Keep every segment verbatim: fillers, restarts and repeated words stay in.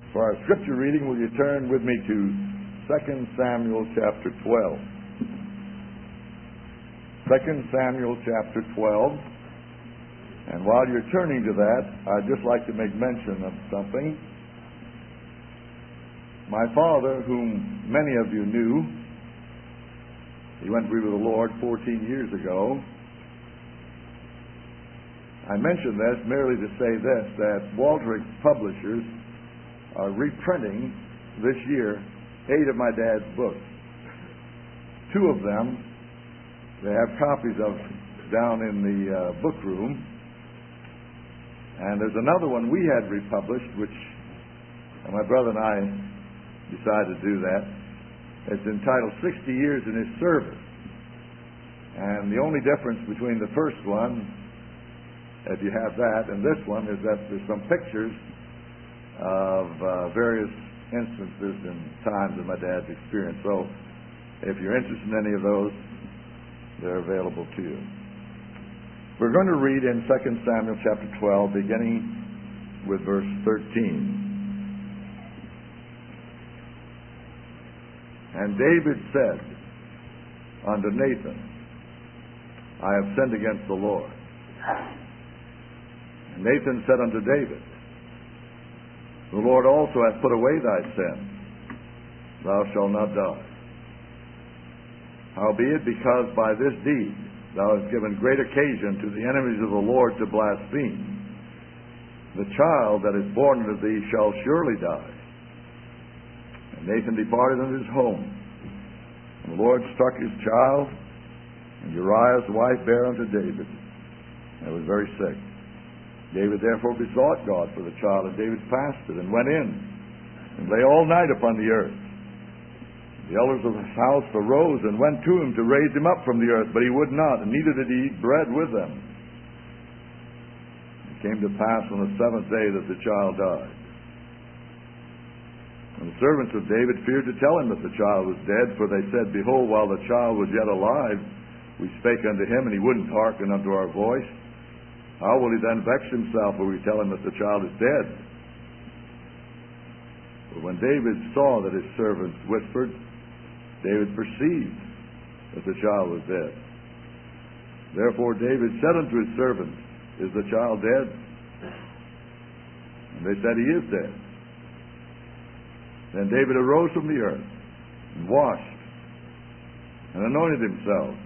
For our scripture reading, will you turn with me to Second Samuel chapter twelve. Second Samuel chapter twelve. And while you're turning to that, I'd just like to make mention of something. My father, whom many of you knew, he went to be with the Lord fourteen years ago. I mention this merely to say this, that Waldrich Publishers are reprinting this year eight of my dad's books. Two of them they have copies of down in the uh, book room. And there's another one we had republished, which my brother and I decided to do that. It's entitled sixty years in His Service. And the only difference between the first one, if you have that, and this one is that there's some pictures of uh, various instances and times of my dad's experience. So if you're interested in any of those, they're available to you. We're going to read in Second Samuel chapter twelve, beginning with verse thirteen. And David said unto Nathan, I have sinned against the Lord. And Nathan said unto David, the Lord also hath put away thy sin. Thou shalt not die. Howbeit, because by this deed thou hast given great occasion to the enemies of the Lord to blaspheme, the child that is born unto thee shall surely die. And Nathan departed unto his home. And the Lord struck his child, and Uriah's wife bare unto David, and was very sick. David therefore besought God for the child, and David fasted and went in, and lay all night upon the earth. The elders of his house arose and went to him to raise him up from the earth, but he would not, and neither did he eat bread with them. It came to pass on the seventh day that the child died. And the servants of David feared to tell him that the child was dead, for they said, behold, while the child was yet alive, we spake unto him, and he wouldn't hearken unto our voice. How will he then vex himself when we tell him that the child is dead? But when David saw that his servants whispered, David perceived that the child was dead. Therefore David said unto his servants, is the child dead? And they said, he is dead. Then David arose from the earth, and washed, and anointed himself,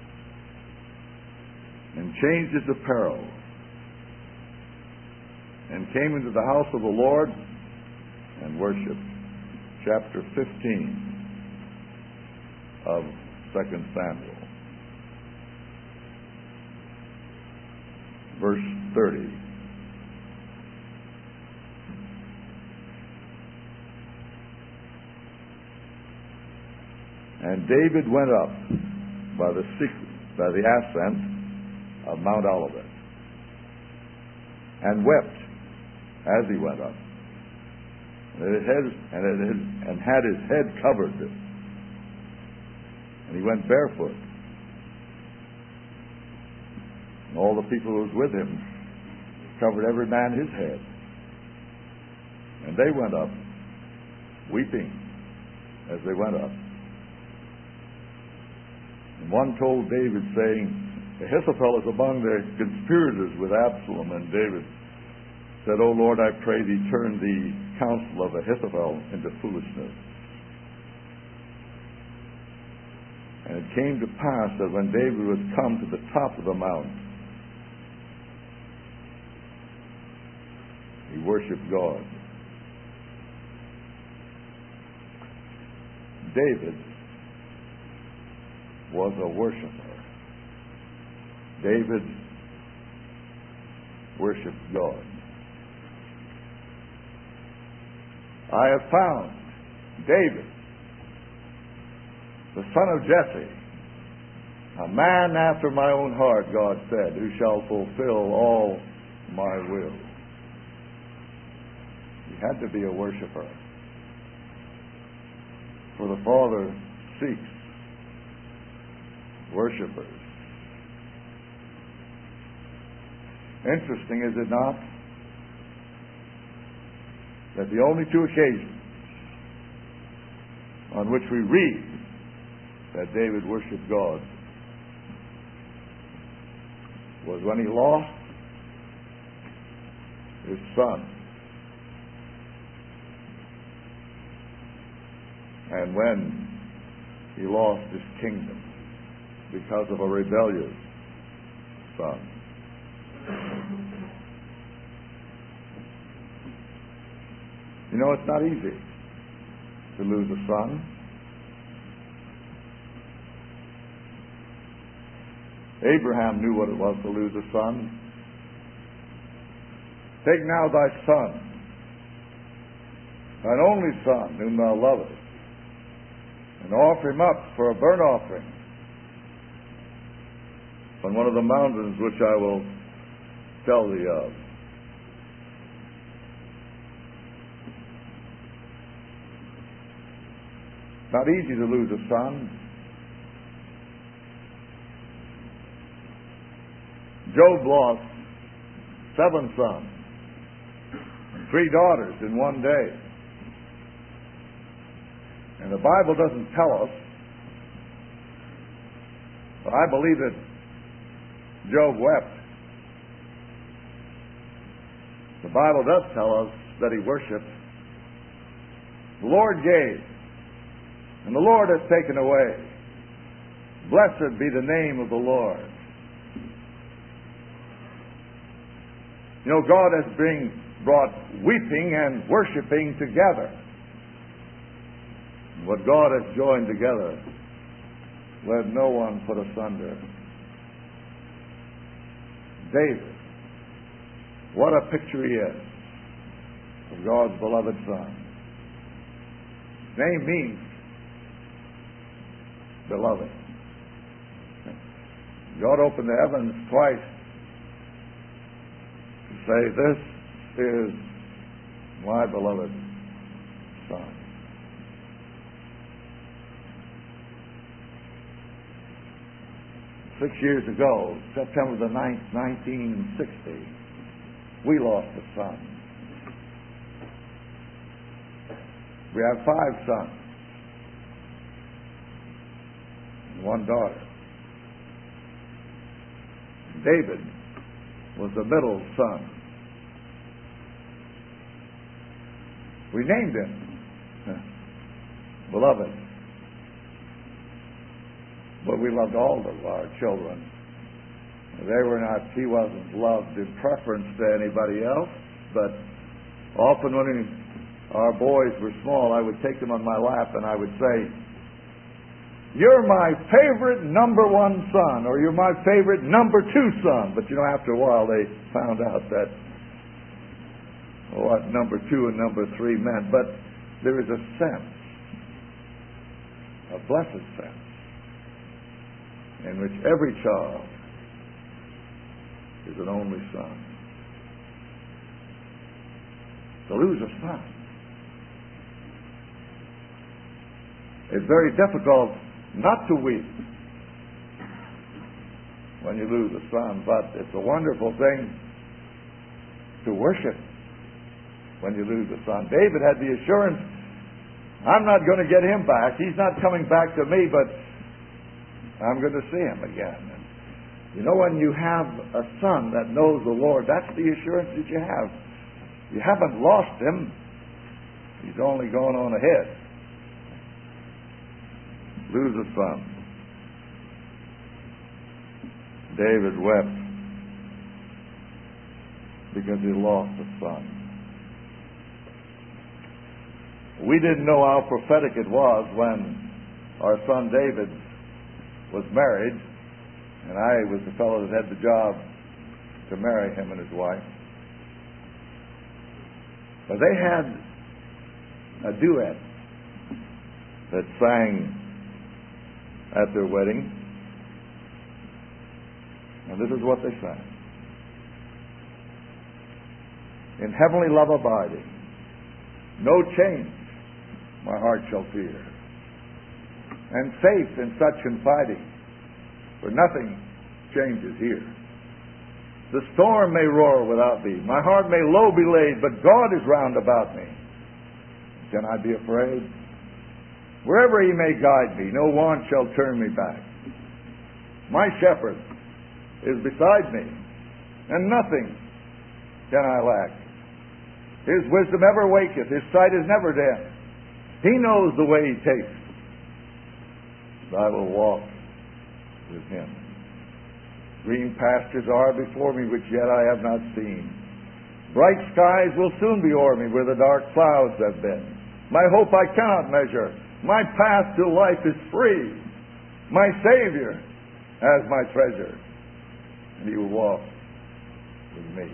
and changed his apparel, and came into the house of the Lord, and worshipped. Chapter fifteen of Second Samuel. Verse thirty. And David went up by the secret, by the ascent of Mount Olivet, and wept as he went up, and, it had, and, it had, and had his head covered, and he went barefoot. And all the people who was with him covered every man his head. And they went up, weeping as they went up. And one told David, saying, Ahithophel is among the conspirators with Absalom. And David said, O Lord, I pray thee, turn the counsel of Ahithophel into foolishness. And it came to pass that when David was come to the top of the mount, he worshipped God. David was a worshiper. David worshipped God. I have found David, the son of Jesse, a man after my own heart, God said, who shall fulfill all my will. He had to be a worshiper. For the Father seeks worshipers. Interesting, is it not? that the only two occasions on which we read that David worshiped God was when he lost his son and when he lost his kingdom because of a rebellious son. You know, it's not easy to lose a son. Abraham knew what it was to lose a son. Take now thy son, thine only son, whom thou lovest, and offer him up for a burnt offering on one of the mountains which I will tell thee of. Not easy to lose a son. Job lost seven sons and three daughters in one day. And the Bible doesn't tell us, but I believe that Job wept. The Bible does tell us that he worshiped. The Lord gave, and the Lord has taken away. Blessed be the name of the Lord. You know, God has bring, brought weeping and worshiping together. What God has joined together, let no one put asunder. David, what a picture he is of God's beloved Son. His name means beloved. God opened the heavens twice to say, this is my beloved Son. Six years ago, September the ninth, nineteen sixty, we lost a son. We have five sons and one daughter. David was the middle son. We named him Beloved. But we loved all of our children. They were not, he wasn't loved in preference to anybody else, but often when we, our boys were small, I would take them on my lap and I would say, you're my favorite number one son, or you're my favorite number two son. But you know, after a while they found out that what number two and number three meant. But there is a sense, a blessed sense, in which every child is an only son. To lose a son, it's very difficult not to weep when you lose a son, but it's a wonderful thing to worship when you lose a son. David had the assurance, I'm not going to get him back. He's not coming back to me, but I'm going to see him again. And you know, when you have a son that knows the Lord, that's the assurance that you have. You haven't lost him. He's only gone on ahead. Lose a son. David wept because he lost a son. We didn't know how prophetic it was when our son David was married, and I was the fellow that had the job to marry him and his wife. But they had a duet that sang at their wedding, and this is what they sang. In heavenly love abiding, no change my heart shall fear, and safe in such confiding, for nothing changes here. The storm may roar without thee, my heart may low be laid, but God is round about me. Can I be afraid? Wherever he may guide me, no want shall turn me back. My shepherd is beside me, and nothing can I lack. His wisdom ever waketh, his sight is never dim. He knows the way he takes. I will walk with him. Green pastures are before me, which yet I have not seen. Bright skies will soon be o'er me, where the dark clouds have been. My hope I cannot measure. My path to life is free. My Savior has my treasure, and he will walk with me.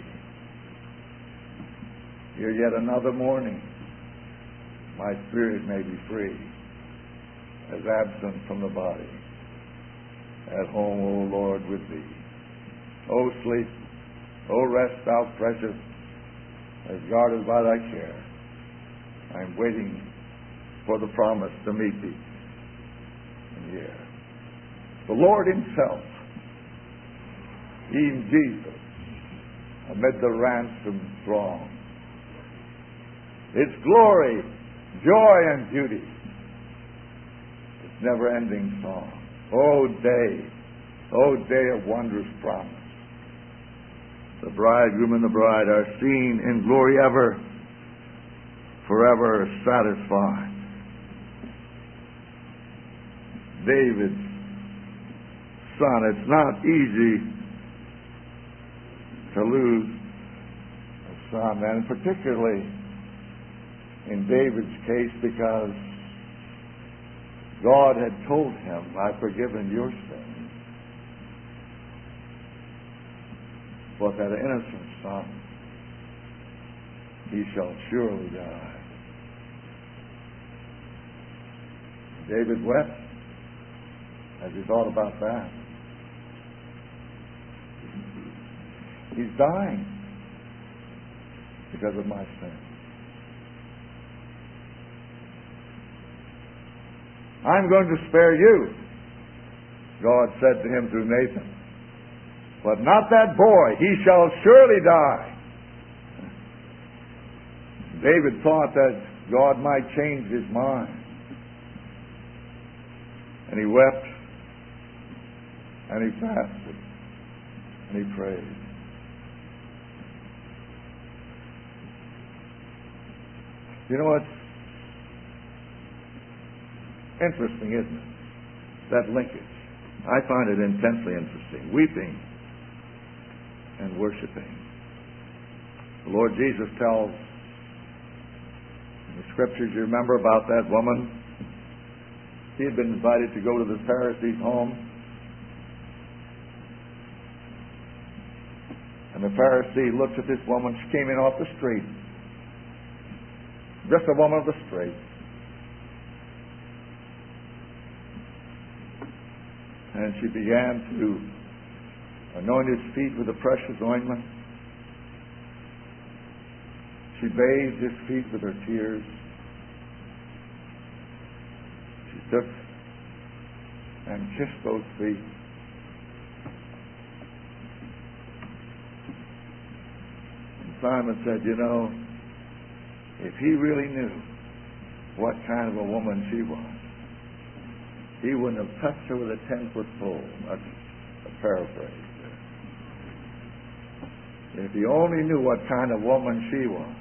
Here yet another morning, my spirit may be free, as absent from the body. At home, O Lord, with thee. O sleep, O rest, thou precious, as guarded by thy care. I am waiting for the promise to meet thee in the air. The Lord himself, even Jesus, amid the ransomed throng. Its glory, joy, and beauty, its never-ending song. O day, O day of wondrous promise. The bridegroom and the bride are seen in glory ever, forever satisfied. David's son, it's not easy to lose a son, and particularly in David's case, because God had told him, I've forgiven your sins. But that innocent son, he shall surely die. David wept as he thought about that. He's dying because of my sin. I'm going to spare you, God said to him through Nathan. But not that boy. He shall surely die. David thought that God might change his mind. And he wept, and he fasted, and he prayed. You know what's interesting, isn't it? That linkage. I find it intensely interesting. Weeping and worshiping. The Lord Jesus tells in the Scriptures, you remember about that woman. He had been invited to go to the Pharisee's home. And the Pharisee looked at this woman. She came in off the street. Just a woman of the street. And she began to anoint his feet with a precious ointment. She bathed his feet with her tears. She took and kissed those feet. And Simon said, you know, if he really knew what kind of a woman she was, he wouldn't have touched her with a ten-foot pole. That's a paraphrase there. If he only knew what kind of woman she was.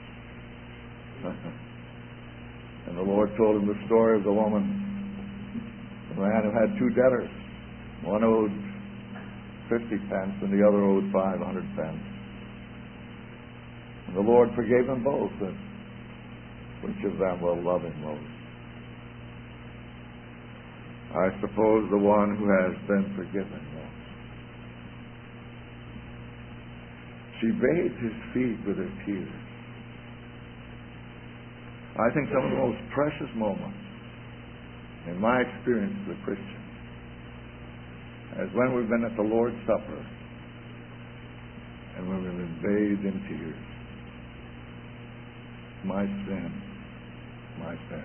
And the Lord told him the story of the woman, the man who had two debtors. One owed fifty pence and the other owed five hundred pence. And the Lord forgave them both. And which of them will love him most? I suppose the one who has been forgiven most. She bathed his feet with her tears. I think some of the most precious moments in my experience as a Christian is when we've been at the Lord's Supper and when we've been bathed in tears. My sin, my sin.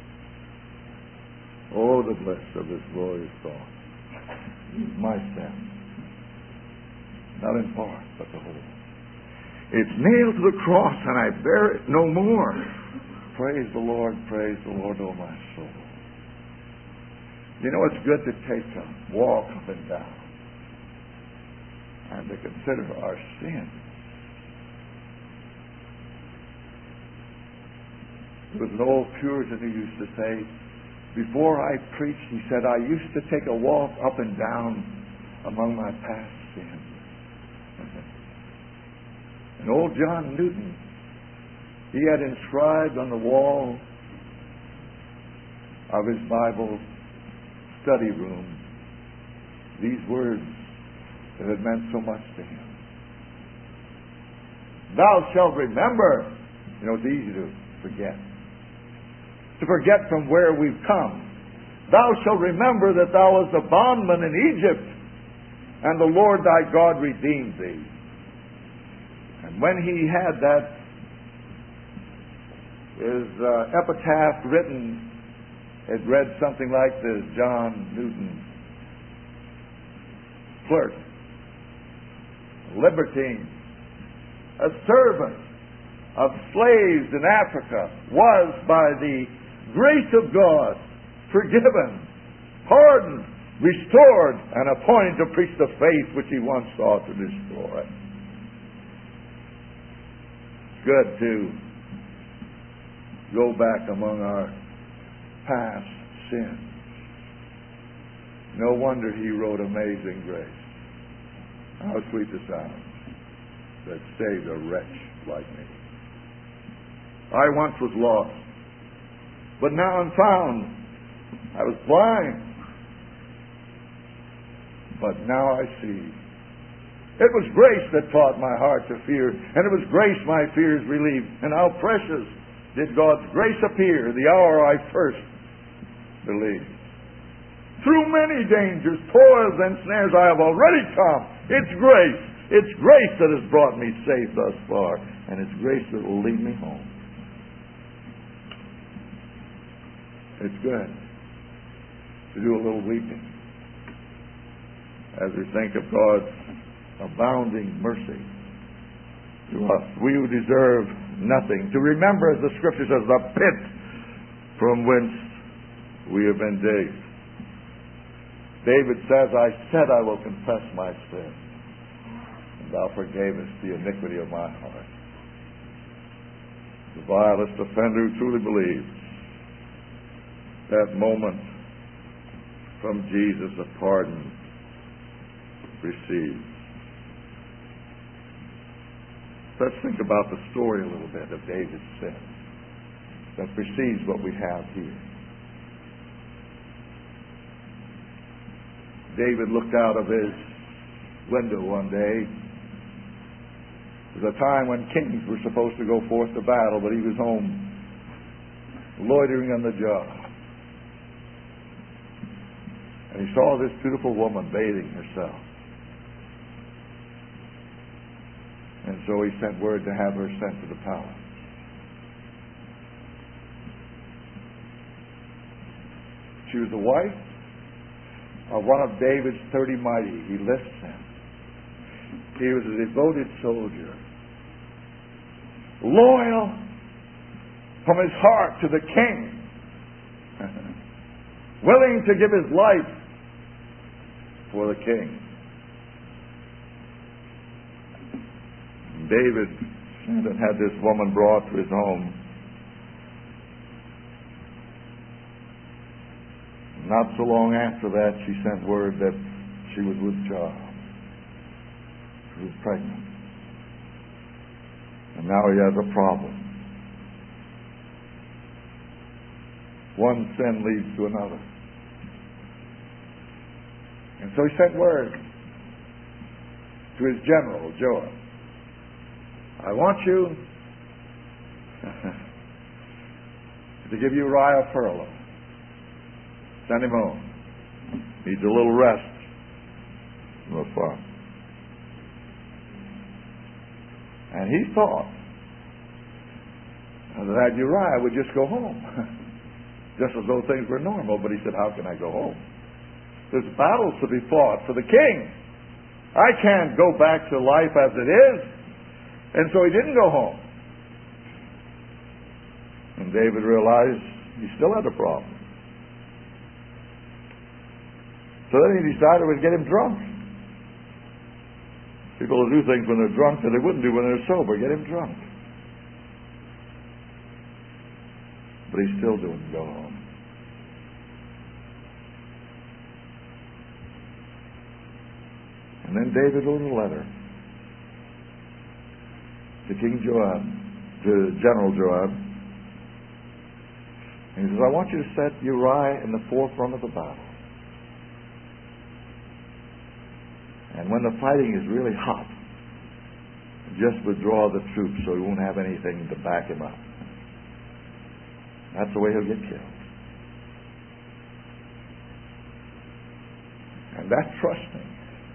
Oh, the bliss of this glorious thought. My sin. Not in part, but the whole. It's nailed to the cross and I bear it no more. Praise the Lord, praise the Lord, oh my soul. You know, it's good to take a walk up and down and to consider our sin. There was an old Puritan who used to say, before I preached, he said, I used to take a walk up and down among my past sins. And old John Newton, he had inscribed on the wall of his Bible study room these words that had meant so much to him. Thou shalt remember. You know, it's easy to forget. To forget from where we've come. Thou shalt remember that thou wast a bondman in Egypt, and the Lord thy God redeemed thee. And when he had that, his uh, epitaph written, it read something like this: John Newton, clerk, libertine, a servant of slaves in Africa, was by the grace of God forgiven, pardoned, restored, and appointed to preach the faith which he once sought to destroy. It's good to go back among our past sins. No wonder he wrote Amazing Grace. How sweet the sound that saved a wretch like me. I once was lost, but now I'm found. I was blind, but now I see. It was grace that taught my heart to fear, and it was grace my fears relieved. And how precious did God's grace appear the hour I first believed. Through many dangers, toils, and snares I have already come. It's grace. It's grace that has brought me safe thus far, and it's grace that will lead me home. It's good to do a little weeping as we think of God's abounding mercy to us, we who deserve nothing. To remember, as the Scripture says, the pit from whence we have been digged. David says, I said I will confess my sin, and thou forgavest the iniquity of my heart. The vilest offender who truly believes, that moment from Jesus of pardon receives. Let's think about the story a little bit of David's sin that precedes what we have here. David looked out of his window one day. It was a time when kings were supposed to go forth to battle, but he was home loitering on the job. And he saw this beautiful woman bathing herself. And so he sent word to have her sent to the palace. She was the wife of one of David's thirty mighty. He lists him. He was a devoted soldier, loyal from his heart to the king, willing to give his life for the king. David sent and had this woman brought to his home. Not so long after that, she sent word that she was with child. She was pregnant. And now he has a problem. One sin leads to another. And so he sent word to his general, Joab. I want you to give Uriah a furlough. Send him home. Needs a little rest from the farm. And he thought that Uriah would just go home. Just as though things were normal. But he said, how can I go home? There's battles to be fought for the king. I can't go back to life as it is. And so he didn't go home. And David realized he still had a problem. So then he decided we'd get him drunk. People will do things when they're drunk that they wouldn't do when they're sober. Get him drunk. But he still didn't go home. And then David wrote a letter to King Joab, to General Joab. And he says, I want you to set Uriah in the forefront of the battle. And when the fighting is really hot, just withdraw the troops so he won't have anything to back him up. That's the way he'll get killed. And that's trusting.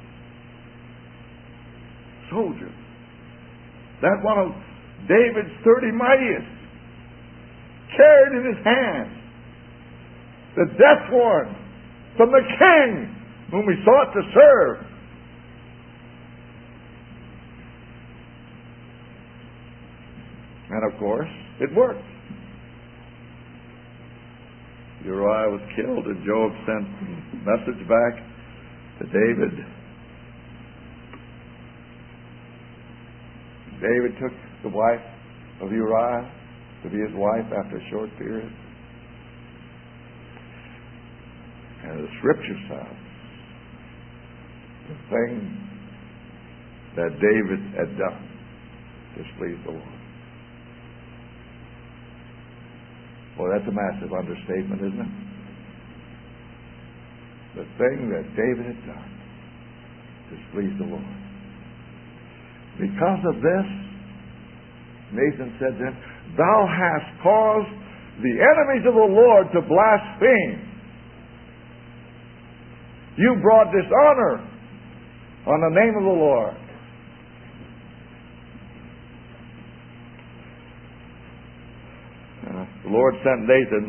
Soldier. That one of David's thirty mightiest carried in his hand the death warrant from the king whom he sought to serve. And of course, it worked. Uriah was killed, and Joab sent a message back to David. David took the wife of Uriah to be his wife after a short period. And the scripture says the thing that David had done displeased the Lord. Well, that's a massive understatement, isn't it? The thing that David had done displeased the Lord. Because of this, Nathan said to him, Thou hast caused the enemies of the Lord to blaspheme. You brought dishonor on the name of the Lord. Uh, the Lord sent Nathan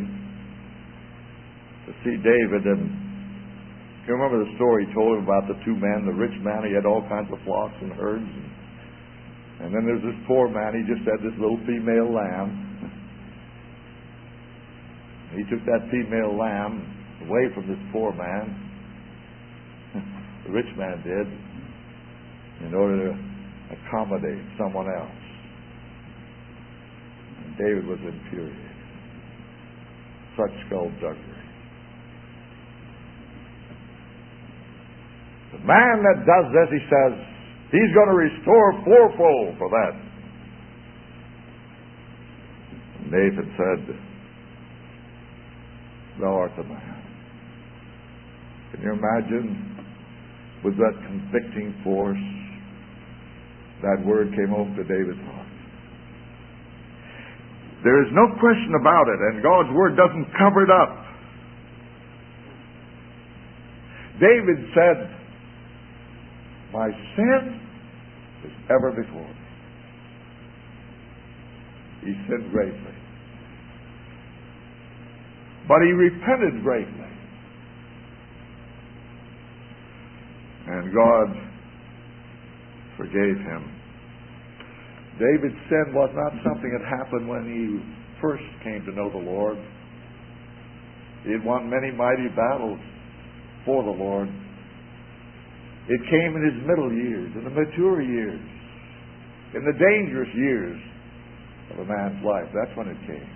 to see David, and you remember the story he told him about the two men, the rich man, he had all kinds of flocks and herds, and, and then there's this poor man, he just had this little female lamb. He took that female lamb away from this poor man, the rich man did, in order to accommodate someone else. And David was infuriated. Such skullduggery. The man that does this, he says, he's going to restore fourfold for that. And Nathan said, Thou art the man. Can you imagine, with that convicting force, that word came over to David's heart? There is no question about it, and God's word doesn't cover it up. David said, My sin is ever before me. He sinned greatly. But he repented greatly. And God forgave him. David's sin was not something that happened when he first came to know the Lord. He had won many mighty battles for the Lord. It came in his middle years, in the mature years, in the dangerous years of a man's life. That's when it came.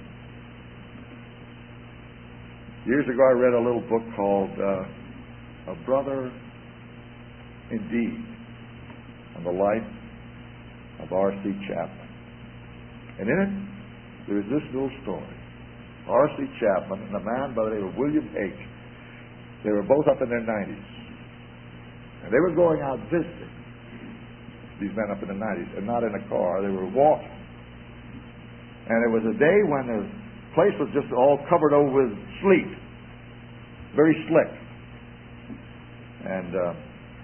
Years ago I read a little book called uh, A Brother Indeed, on the life of R C Chapman. And in it, there is this little story. R C Chapman and a man by the name of William H. They were both up in their nineties. And they were going out visiting, these men up in the nineties, and not in a car. They were walking. And it was a day when the place was just all covered over with sleet. Very slick. And uh,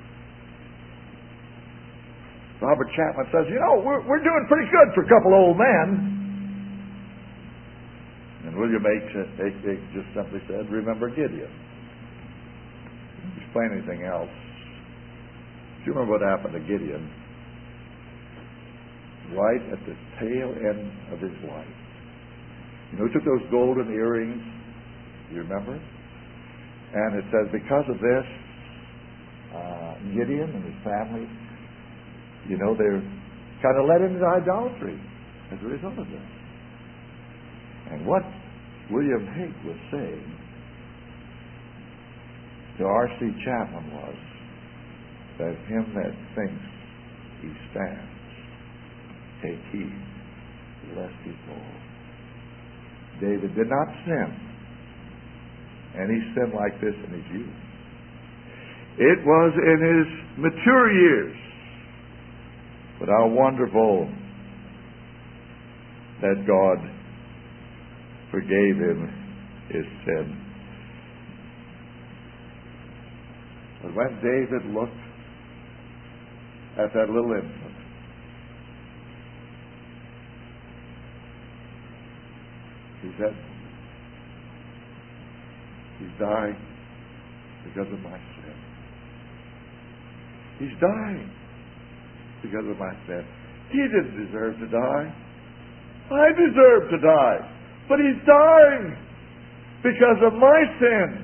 Robert Chapman says, you know, we're, we're doing pretty good for a couple old men. And William H. H. just simply said, remember Gideon. Didn't explain anything else. Do you remember what happened to Gideon? Right at the tail end of his life, You know, he took those golden earrings, you remember? And it says, because of this, uh, Gideon and his family, you know, they're kind of led into idolatry as a result of this. And what William Hague was saying to R C Chapman was that him that thinks he stands, take heed lest he fall. David did not sin, and he sinned like this in his youth. It was in his mature years. But how wonderful that God forgave him his sin. But when David looked at that little infant, he said, he's dying because of my sin. He's dying because of my sin. He didn't deserve to die. I deserve to die. But he's dying because of my sin.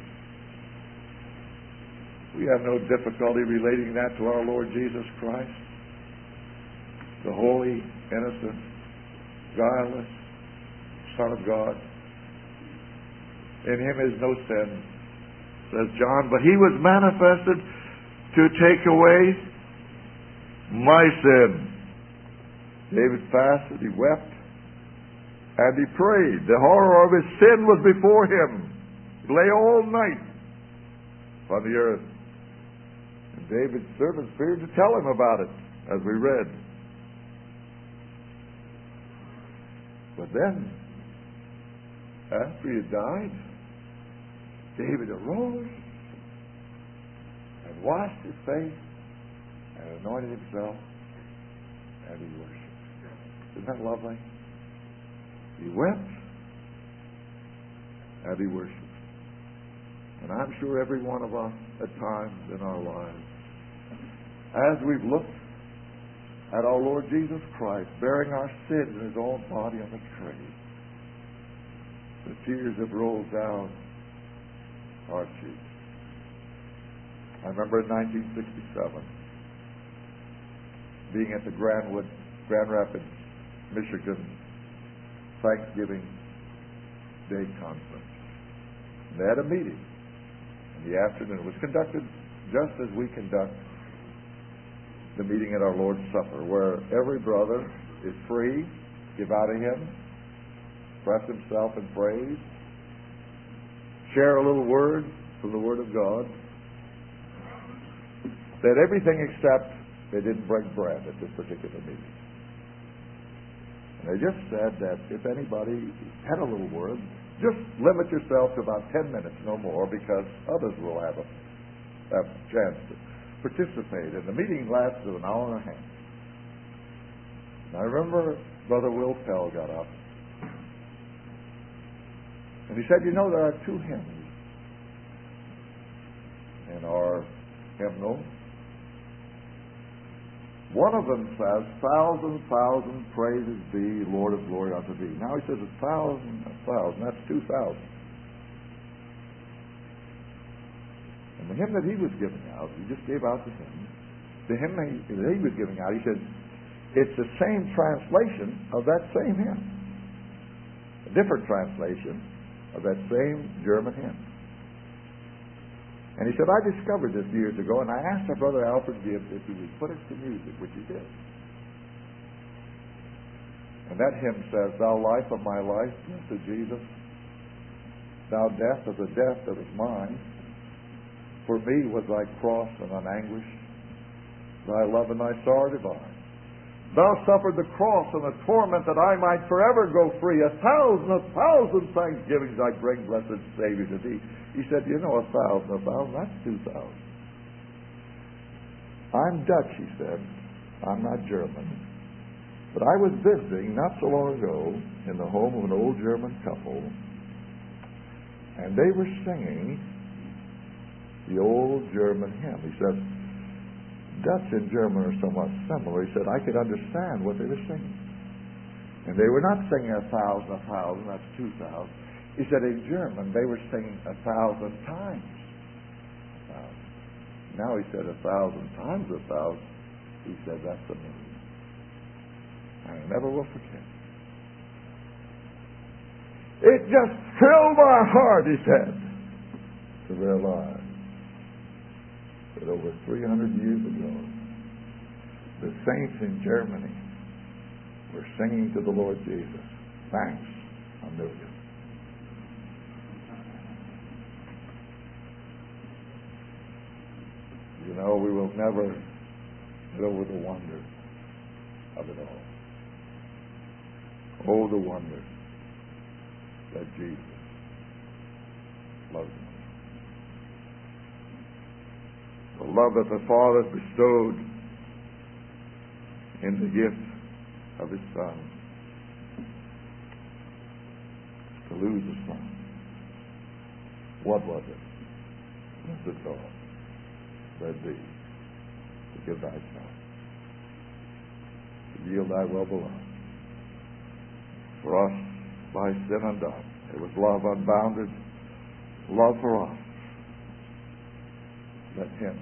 We have no difficulty relating that to our Lord Jesus Christ, the holy, innocent, guileless Son of God. In him is no sin, says John, but he was manifested to take away my sin. David fasted, he wept, and he prayed. The horror of his sin was before him. He lay all night on the earth. And David's servants feared to tell him about it, as we read. But then, after he had died, David arose and washed his face and anointed himself, and he worshipped. Isn't that lovely? He wept and he worshipped. And I'm sure every one of us at times in our lives, as we've looked at our Lord Jesus Christ bearing our sins in his own body on the tree, the tears have rolled down our cheeks. I remember in nineteen sixty-seven being at the Grandwood, Grand Rapids, Michigan Thanksgiving Day Conference. And they had a meeting in the afternoon. It was conducted just as we conduct the meeting at our Lord's Supper, where every brother is free to give out a hymn, express himself in praise, share a little word from the Word of God. They had everything except they didn't break bread at this particular meeting. And they just said that if anybody had a little word, just limit yourself to about ten minutes, no more, because others will have a, have a chance to participate. And the meeting lasted an hour and a half. And I remember Brother Will Pell got up, and he said, you know, there are two hymns in our hymnal. One of them says, thousand, thousand praises be, Lord of glory unto thee. Now he says a thousand, a thousand, that's two thousand. And the hymn that he was giving out, he just gave out the hymn. The hymn that he was giving out, he said, it's the same translation of that same hymn. A different translation of that same German hymn. And he said, I discovered this years ago, and I asked our brother Alfred Gibbs if he would put it to music, which he did. And that hymn says, thou life of my life, blessed Jesus, thou death of the death that was mine, for me was thy cross and thine anguish, thy love and thy sorrow divine. Thou suffered the cross and the torment that I might forever go free. A thousand, a thousand thanksgivings I bring, blessed Savior, to thee. He said, you know, a thousand, a thousand, that's two thousand. I'm Dutch, he said. I'm not German. But I was visiting not so long ago in the home of an old German couple, and they were singing the old German hymn. He said, Dutch and German are somewhat similar. He said, I could understand what they were singing. And they were not singing a thousand, a thousand, that's two thousand. He said in German they were singing a thousand times a thousand. Now he said a thousand times a thousand. He said that's a million. I never will forget. It just filled my heart, he said, to realize that over three hundred years ago, the saints in Germany were singing to the Lord Jesus, thanks a million. You know, we will never get over the wonder of it all. Oh, the wonder that Jesus loves me. The love that the Father bestowed in the gift of His Son. To lose a son. What was it? Blessed God, led thee to give thy son, to yield thy well beloved. For us, by sin undone, it was love unbounded, love for us. Let Him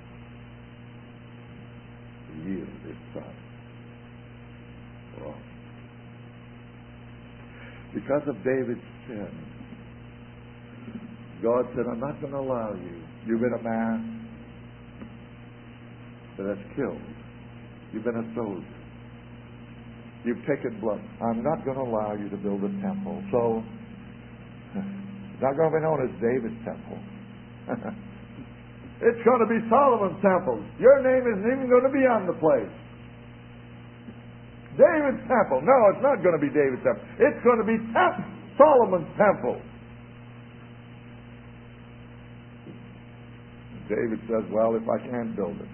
yield His Son for us. Because of David's sin, God said, I'm not going to allow you. You've been a man that has killed. You've been a soldier. You've taken blood. I'm not going to allow you to build a temple. So, it's not going to be known as David's temple. It's going to be Solomon's temple. Your name isn't even going to be on the place. David's temple. No, it's not going to be David's temple. It's going to be temp- Solomon's temple. David says, well, if I can't build it,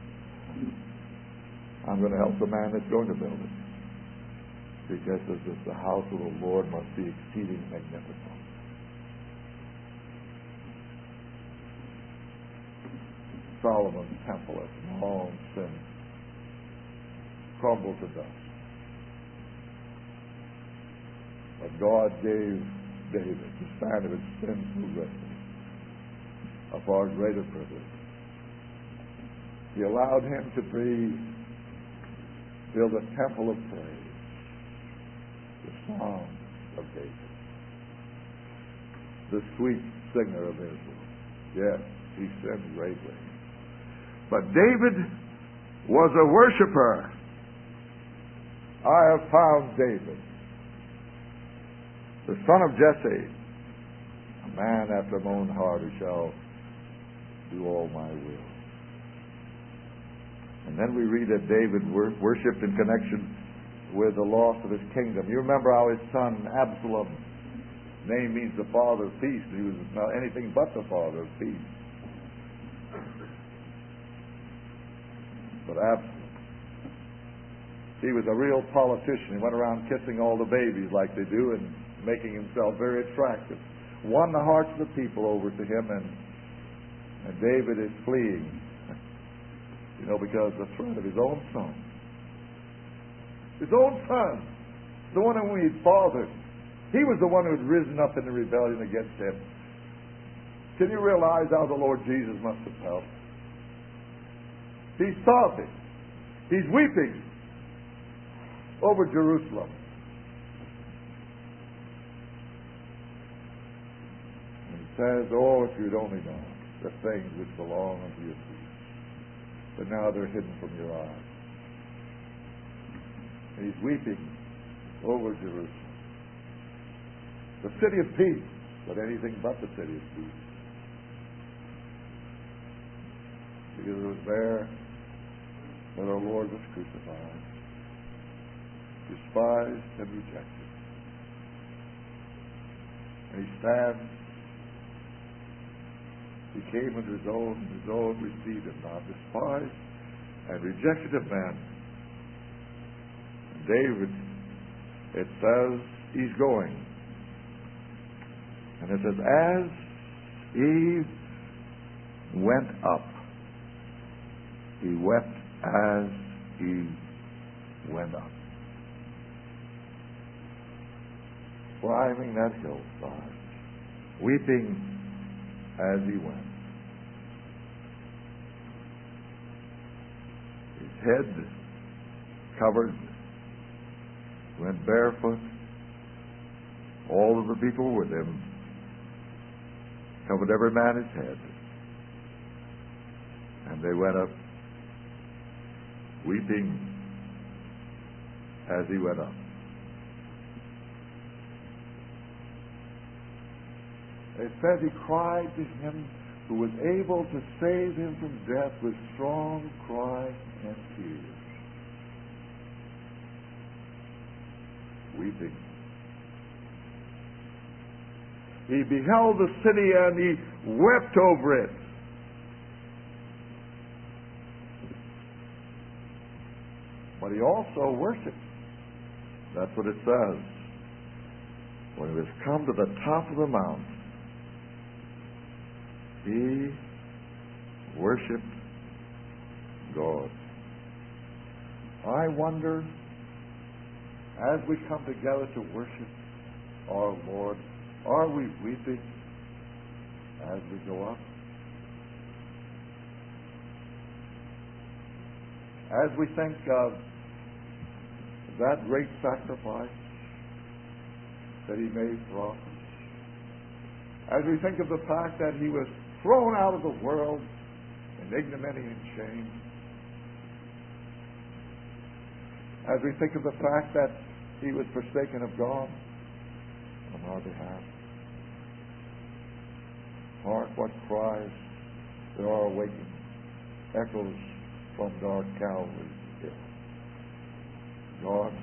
I'm going to help the man that's going to build it. Because this is the house of the Lord must be exceeding magnificent. Solomon's temple has long since crumbled to dust. But God gave David the sign of his sin so greatly, a far greater privilege. He allowed him to be build a temple of praise, the song of David, the sweet singer of Israel. Yes, he sinned greatly. But David was a worshiper. I have found David, the son of Jesse, a man after my own heart, who shall do all my will. And then we read that David wor- worshipped in connection with the loss of his kingdom. You remember how his son Absalom, name means the father of peace. He was not anything but the father of peace. But Absalom, he was a real politician. He went around kissing all the babies like they do and making himself very attractive. Won the hearts of the people over to him, and, and David is fleeing. You know, because of the threat of his own son. His own son, the one whom he had fathered. He was the one who had risen up in the rebellion against him. Can you realize how the Lord Jesus must have felt? He's sobbing. He's weeping over Jerusalem. And he says, oh, if you'd only know the things which belong unto your feet, but now they're hidden from your eyes. And he's weeping over Jerusalem, the city of peace, but anything but the city of peace. Because it was there that our Lord was crucified, despised and rejected. And he stands. He came into his own, and his own received him not, despised and rejected of men. And David, it says, he's going. And it says, as he went up, he wept as he went up. climbing that hillside, weeping as he went. His head covered, went barefoot. All of the people with him covered every man his head. And they went up weeping as he went up. It says he cried to him who was able to save him from death with strong cry and tears. Weeping. He beheld the city and he wept over it. But he also worshipped. That's what it says. When he was come to the top of the mount, he worshipped God. I wonder, as we come together to worship our Lord, are we weeping as we go up? As we think of that great sacrifice that he made for us, as we think of the fact that he was thrown out of the world in ignominy and shame, as we think of the fact that he was forsaken of God on our behalf, hark what cries there are awakened, echoes from dark Calvary's hill. God,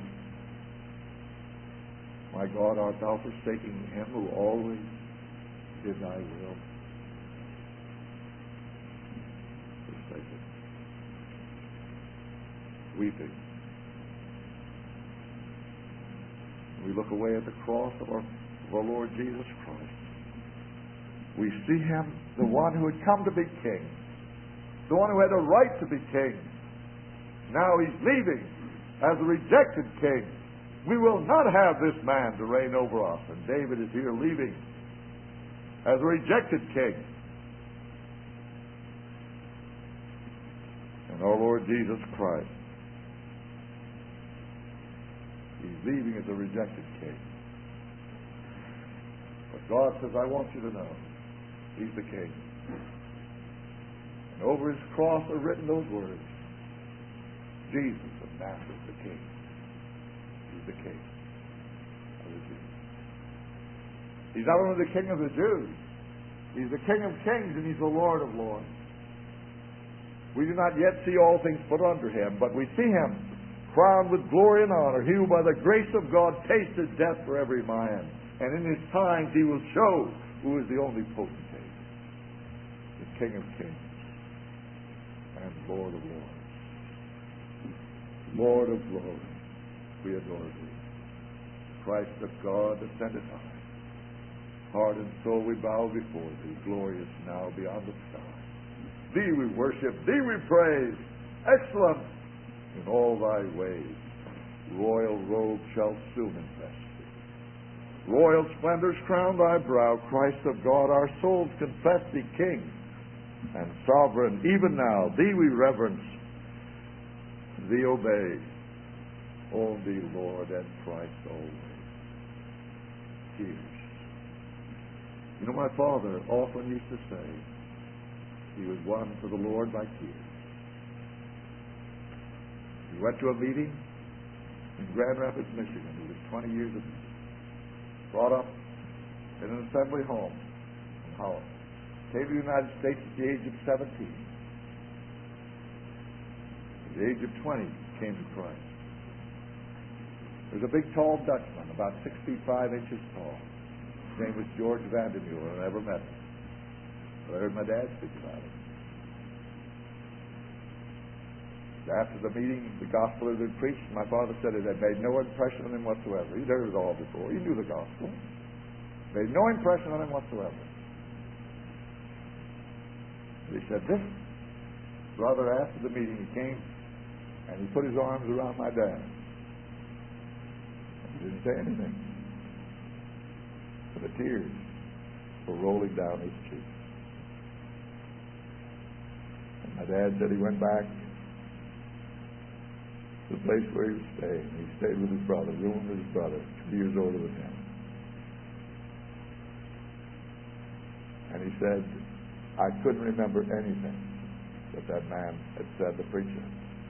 my God, art thou forsaking him who always did thy will? Forsaken. Weeping. We look away at the cross of our, of our Lord Jesus Christ. We see him, the one who had come to be king, the one who had a right to be king. Now he's leaving as a rejected king. We will not have this man to reign over us. And David is here leaving as a rejected king. And our Lord Jesus Christ, he's leaving as a rejected king. But God says, I want you to know, he's the king. And over his cross are written those words, Jesus of Nazareth, the king. He's the king of the Jews. He's not only the king of the Jews, he's the King of kings and he's the Lord of lords. We do not yet see all things put under him, but we see him crowned with glory and honor, he who by the grace of God tasted death for every man. And in his times he will show who is the only potentate, the King of kings and Lord of lords. Lord of glory, we adore thee. Christ of God, ascended high. Heart and soul we bow before thee, glorious now beyond the sky. Thee we worship, thee we praise, excellent in all thy ways. Royal robe shall soon invest thee. Royal splendors crown thy brow, Christ of God, our souls confess thee King and sovereign. Even now, thee we reverence, thee obey. Own thee, Lord and Christ always. Tears. You know, my father often used to say he was won for the Lord by tears. He went to a meeting in Grand Rapids, Michigan. He was twenty years of age. Brought up in an assembly home in Holland. Came to the United States at the age of seventeen. At the age of twenty, came to Christ. There's a big, tall Dutchman, about six feet five inches tall. His name was George Vandermuller. I never met him, but I heard my dad speak about him. After the meeting, the gospel had been preached. My father said it had made no impression on him whatsoever. He'd heard it all before. He knew the gospel. Made no impression on him whatsoever. He said, this brother, after the meeting, he came and he put his arms around my dad. He didn't say anything. tears were rolling down his cheeks. And my dad said he went back to the place where he was staying. He stayed with his brother, room with his brother, two years older than him. And he said, I couldn't remember anything that that man had said, the preacher.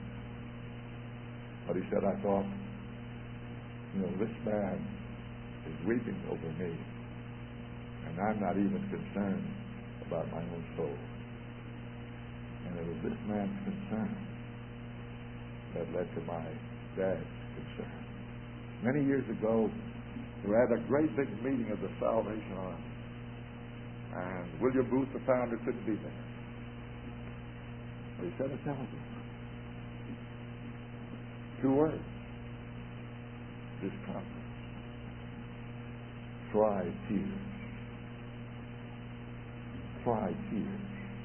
But he said, I thought, you know, this man is weeping over me, and I'm not even concerned about my own soul. And it was this man's concern that led to my dad's concern. Many years ago, we had a great big meeting of the Salvation Army, and William Booth, the founder, couldn't be there. But he sent a telegram. Two words. This conference. Try tears. Try tears.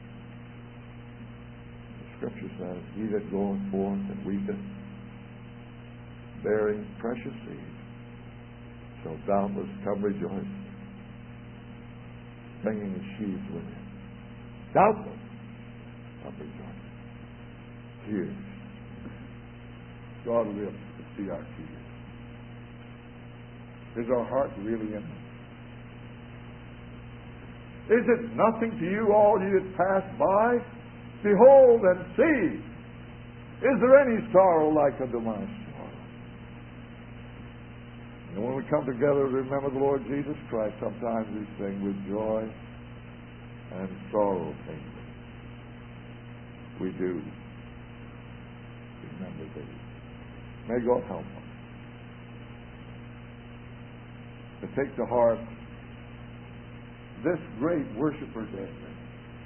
The Scripture says, he that goeth forth and weepeth, bearing precious seed, shall doubtless come rejoicing, bringing his sheaves with him. Doubtless come rejoicing. Tears. God will see our tears. Is our heart really in it? Is it nothing to you, all you that pass by? Behold and see. Is there any sorrow like unto my sorrow? And when we come together to remember the Lord Jesus Christ, sometimes we sing with joy and sorrow mingling. We do remember these. May God help us to take to heart this great worshiper David.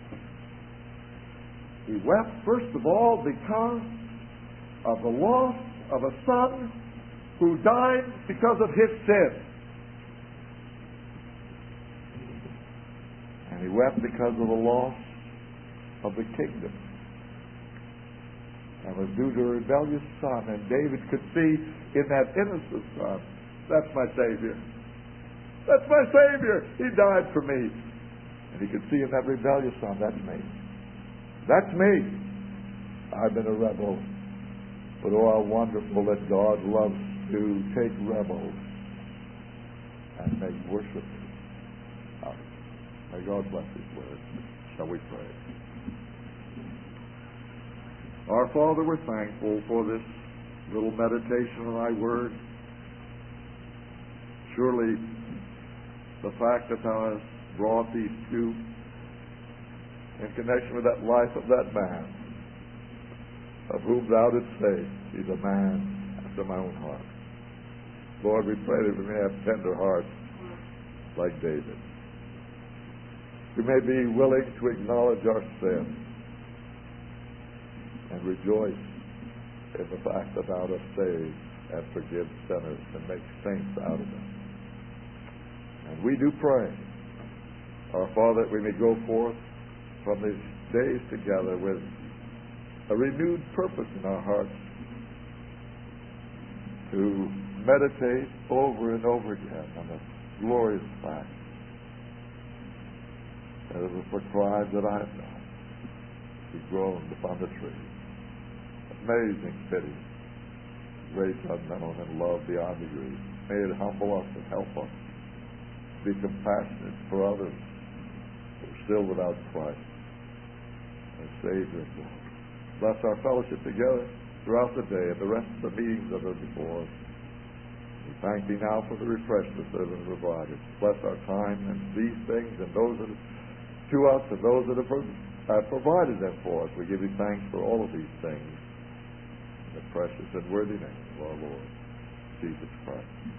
He wept, first of all, because of the loss of a son who died because of his sin. And he wept because of the loss of the kingdom. And was due to a rebellious son. And David could see in that innocent son, that's my Savior. That's my Savior. He died for me. And he could see in that rebellious son, that's me. That's me. I've been a rebel. But oh, how wonderful that God loves to take rebels and make worshipers out of them. May God bless His word. Shall we pray? Our Father, we're thankful for this little meditation on Thy word. Surely the fact that Thou hast brought these two in connection with that life of that man, of whom Thou didst say, he's a man after my own heart. Lord, we pray that we may have tender hearts like David. We may be willing to acknowledge our sin and rejoice in the fact that Thou dost save and forgive sinners and make saints out of them. And we do pray, our Father, that we may go forth from these days together with a renewed purpose in our hearts to meditate over and over again on the glorious fact that it was for crimes that I have done. He groaned upon the tree. Amazing pity, grace unknown, and love beyond degree. May it humble us and help us to be compassionate for others who are still without Christ as Savior and Lord. Bless our fellowship together throughout the day and the rest of the meetings that are before us. We thank Thee now for the refreshments that have been provided. Bless our time and these things and those that are to us and those that have uh, provided them for us. We give Thee thanks for all of these things in the precious and worthy name of our Lord Jesus Christ.